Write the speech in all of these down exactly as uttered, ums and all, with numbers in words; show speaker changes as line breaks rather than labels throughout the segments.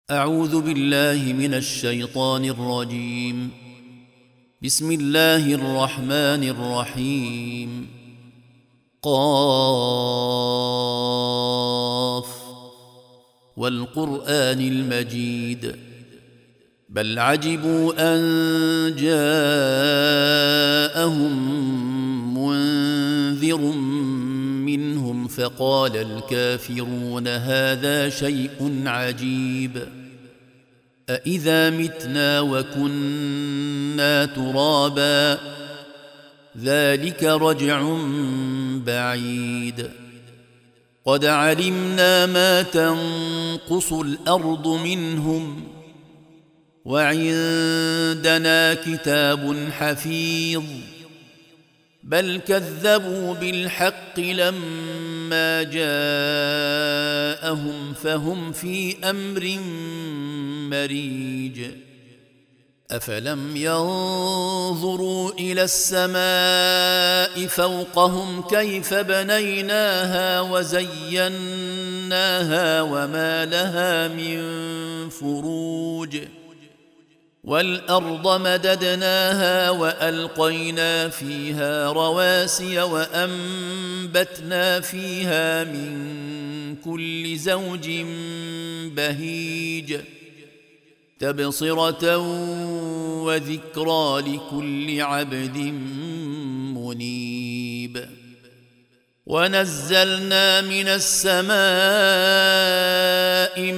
أعوذ بالله من الشيطان الرجيم. بسم الله الرحمن الرحيم. قاف والقرآن المجيد بل عجبوا أن جاءهم منذر منهم فقال الكافرون هذا شيء عجيب أإذا متنا وكنا ترابا ذلك رجع بعيد قد علمنا ما تنقص الأرض منهم وعندنا كتاب حفيظ بل كذبوا بالحق لما جاءهم فهم في أمر مريج أفلم ينظروا إلى السماء فوقهم كيف بنيناها وزيناها وما لها من فروج والأرض مددناها وألقينا فيها رواسي وأنبتنا فيها من كل زوج بهيج تبصرة وذكرى لكل عبد منيب ونزلنا من السماء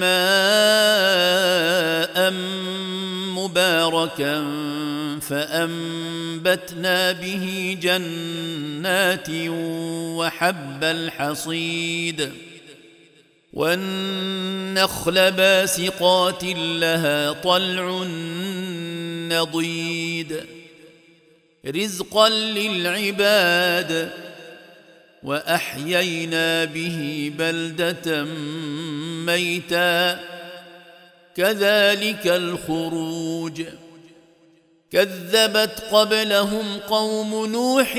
ماء مباركا فأنبتنا به جنات وحب الحصيد والنخل باسقات لها طلع نضيد رزقا للعباد وأحيينا به بلدة ميتا كذلك الخروج كذبت قبلهم قوم نوح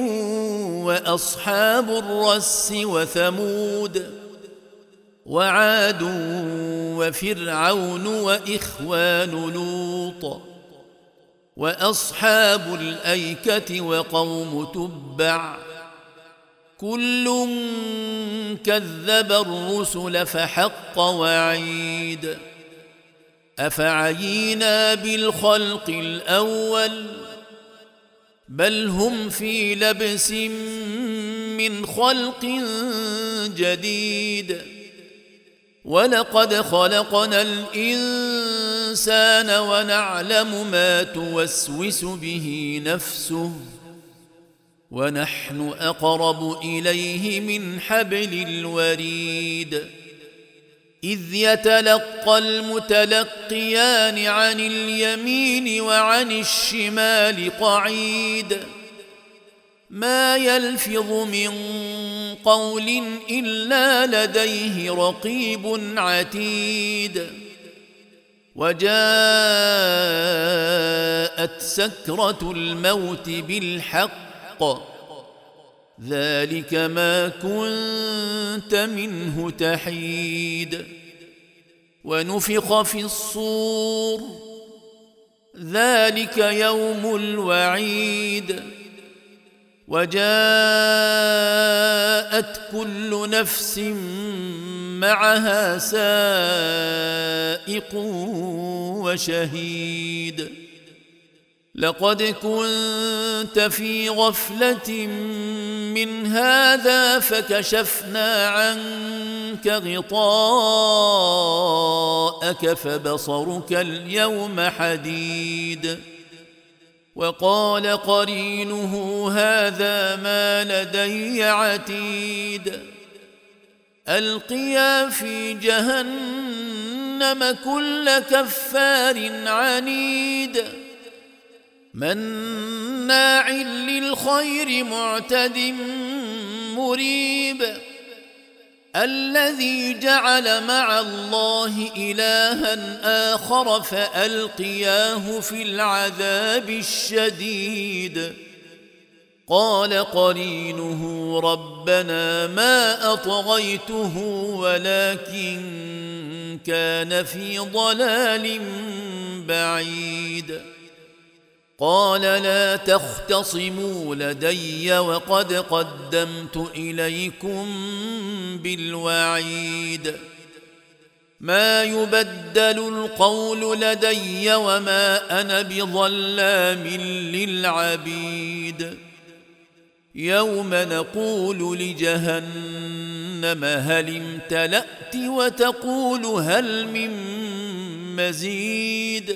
وأصحاب الرس وثمود وعاد وفرعون وإخوان لوط وأصحاب الأيكة وقوم تبع كل كذب الرسل فحق وعيد أفعينا بالخلق الأول بل هم في لبس من خلق جديد ولقد خلقنا الإنسان ونعلم ما توسوس به نفسه ونحن أقرب إليه من حبل الوريد إذ يتلقى المتلقيان عن اليمين وعن الشمال قعيد ما يلفظ من قول إلا لديه رقيب عتيد وجاءت سكرة الموت بالحق ذلك ما كنت منه تحيد ونفخ في الصور ذلك يوم الوعيد وجاءت كل نفس معها سائق وشهيد لقد كنت في غفلة من هذا فكشفنا عنك غطاءك فبصرك اليوم حديد وقال قرينه هذا ما لدي عتيد ألقيا في جهنم كل كفار عنيد مناع للخير معتد مريب الذي جعل مع الله إلها آخر فألقياه في العذاب الشديد قال قرينه ربنا ما أطغيته ولكن كان في ضلال بعيد قال لا تختصموا لدي وقد قدمت إليكم بالوعيد ما يبدل القول لدي وما أنا بظلام للعبيد يوم نقول لجهنم هل امتلأت وتقول هل من مزيد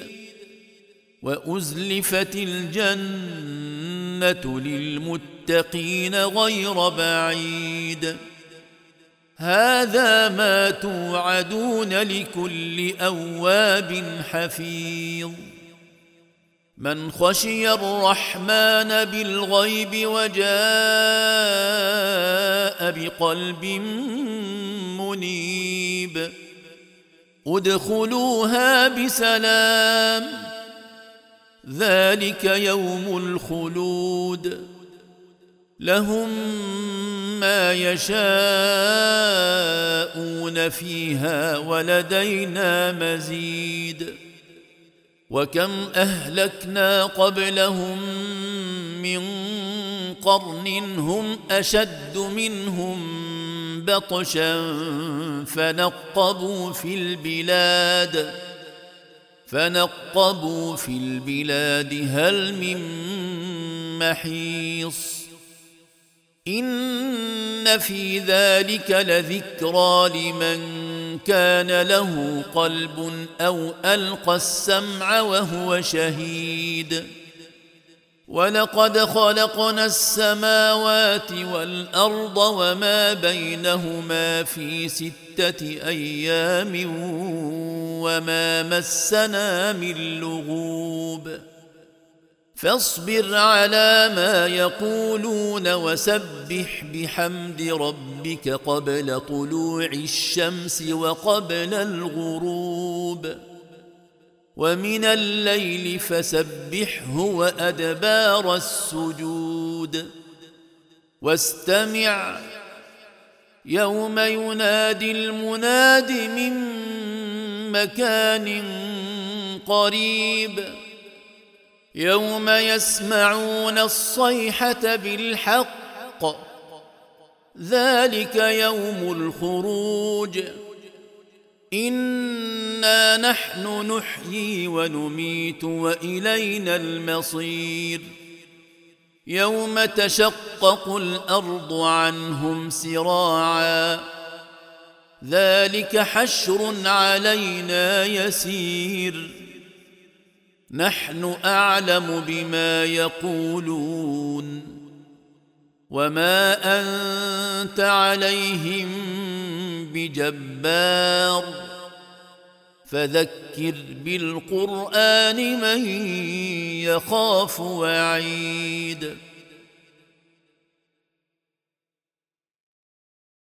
وأزلفت الجنة للمتقين غير بعيد هذا ما توعدون لكل أواب حفيظ من خشي الرحمن بالغيب وجاء بقلب منيب ادخلوها بسلام ذلك يوم الخلود لهم ما يشاءون فيها ولدينا مزيد وكم أهلكنا قبلهم من قرن هم أشد منهم بطشا فنقبوا في البلاد فنقبوا في البلاد هل من محيص إن في ذلك لذكرى لمن كان له قلب أو ألقى السمع وهو شهيد ولقد خلقنا السماوات والأرض وما بينهما في ستة أيام وما مسنا من لغوب فاصبر على ما يقولون وسبح بحمد ربك قبل طلوع الشمس وقبل الغروب ومن الليل فسبحه وأدبار السجود واستمع يوم ينادي المناد من مكان قريب يوم يسمعون الصيحة بالحق ذلك يوم الخروج إنا نحن نحيي ونميت وإلينا المصير يوم تشقق الأرض عنهم سراعا ذلك حشر علينا يسير نحن أعلم بما يقولون وما أنت عليهم بجبار فذكر بالقرآن من يخاف وعيد